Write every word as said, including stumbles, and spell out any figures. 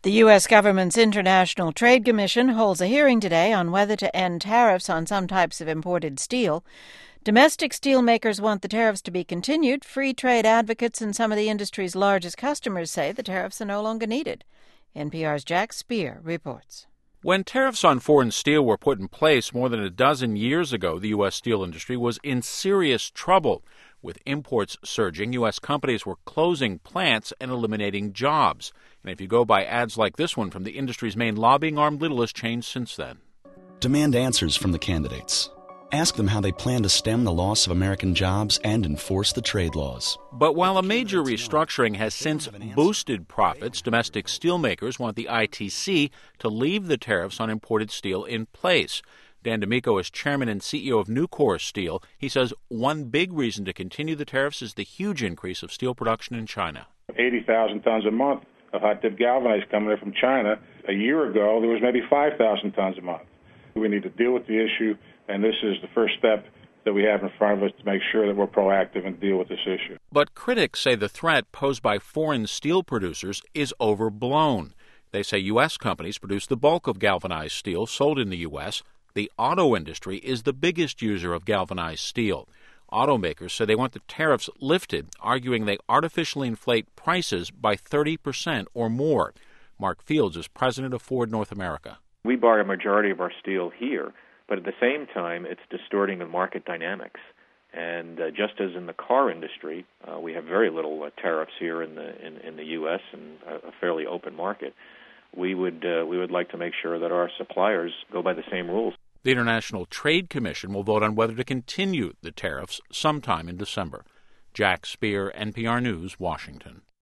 The U S government's International Trade Commission holds a hearing today on whether to end tariffs on some types of imported steel. Domestic steelmakers want the tariffs to be continued. Free trade advocates and some of the industry's largest customers say the tariffs are no longer needed. N P R's Jack Speer reports. When tariffs on foreign steel were put in place more than a dozen years ago, the U S steel industry was in serious trouble. With imports surging, U S companies were closing plants and eliminating jobs. And if you go by ads like this one from the industry's main lobbying arm, little has changed since then. Demand answers from the candidates. Ask them how they plan to stem the loss of American jobs and enforce the trade laws. But while a major restructuring has since boosted profits, domestic steelmakers want the I T C to leave the tariffs on imported steel in place. Dan D'Amico is chairman and C E O of Nucor Steel. He says one big reason to continue the tariffs is the huge increase of steel production in China. eighty thousand tons a month of hot-dip galvanized coming in from China. A year ago, there was maybe five thousand tons a month. We need to deal with the issue, and this is the first step that we have in front of us to make sure that we're proactive and deal with this issue. But critics say the threat posed by foreign steel producers is overblown. They say U S companies produce the bulk of galvanized steel sold in the U S The auto industry is the biggest user of galvanized steel. Automakers say they want the tariffs lifted, arguing they artificially inflate prices by thirty percent or more. Mark Fields is president of Ford North America. We buy a majority of our steel here, but at the same time, it's distorting the market dynamics. And uh, just as in the car industry, uh, we have very little uh, tariffs here in the in, in the U S and a, a fairly open market. We would uh, we would like to make sure that our suppliers go by the same rules. The International Trade Commission will vote on whether to continue the tariffs sometime in December. Jack Speer, N P R News, Washington.